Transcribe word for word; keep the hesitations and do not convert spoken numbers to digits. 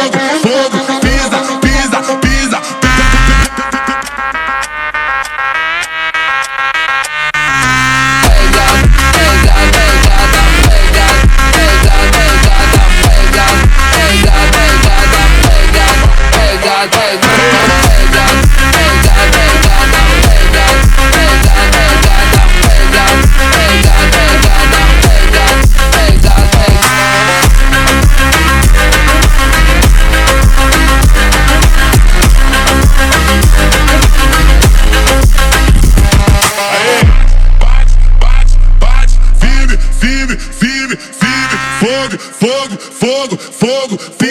fogo, fogo, pisa, pisa, pisa. Pega, pega, pegada, pega, pega, pegada, pega, pega, pegada, pega, pega, pega, pega, pega, pegada, pega, pega, pegada, pega, pega, pegada, pega, pega, pega. Firme, firme, firme, fogo, fogo, fogo, fogo.